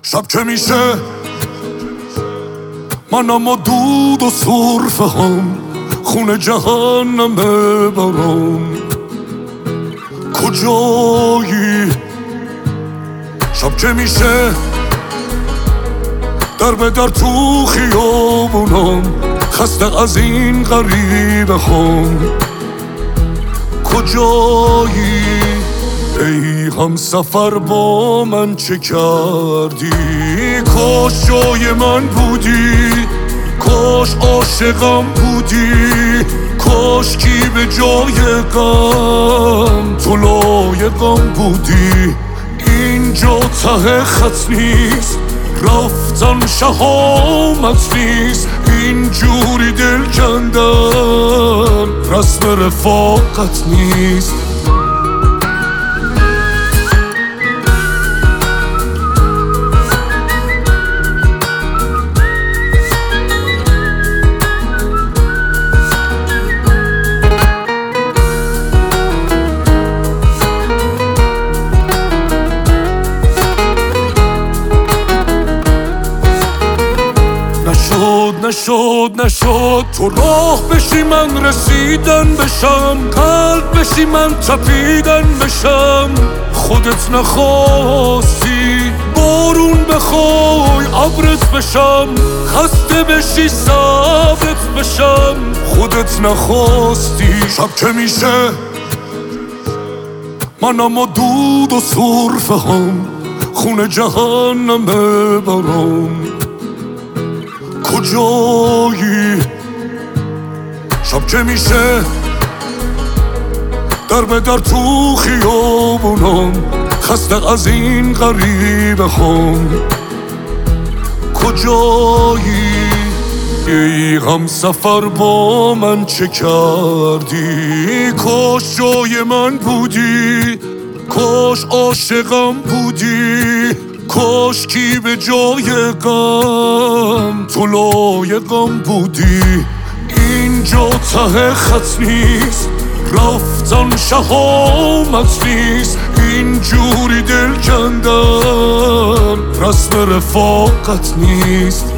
شب که میشه منم و دود و سرفه هم خونه جهنم برام کجایی؟ شب که میشه در به در تو خیابونم خسته از این غریبه هم کجایی؟ ای هم سفر با من چه کردی؟ کاش جای من بودی، کاش عاشقم بودی، کاش کی به جای غم تو لایقم بودی. اینجا ته خط نیست، رفتن شهامت نیست، اینجوری دل کندن رسم رفاقت نیست. نشد تو راه بشی من رسیدن بشم، قلب بشی من تپیدن بشم. خودت نخواستی بارون بخوای ابرت بشم، خسته بشی صبرت بشم. خودت نخواستی شب که میشه منم و دود و سرفه هم خونه جهنم برام کجایی؟ شب که میشه در به در تو خیابونم خسته از این غریبه هم کجایی؟ ای هم سفر با من چه کردی؟ کاش جای من بودی، کاش عاشقم بودی، کاش کی به جای غم تو لایقم بودی. اینجا ته خط نیست، رفتن شهامت نیست، اینجوری دل کندن رسم رفاقت نیست.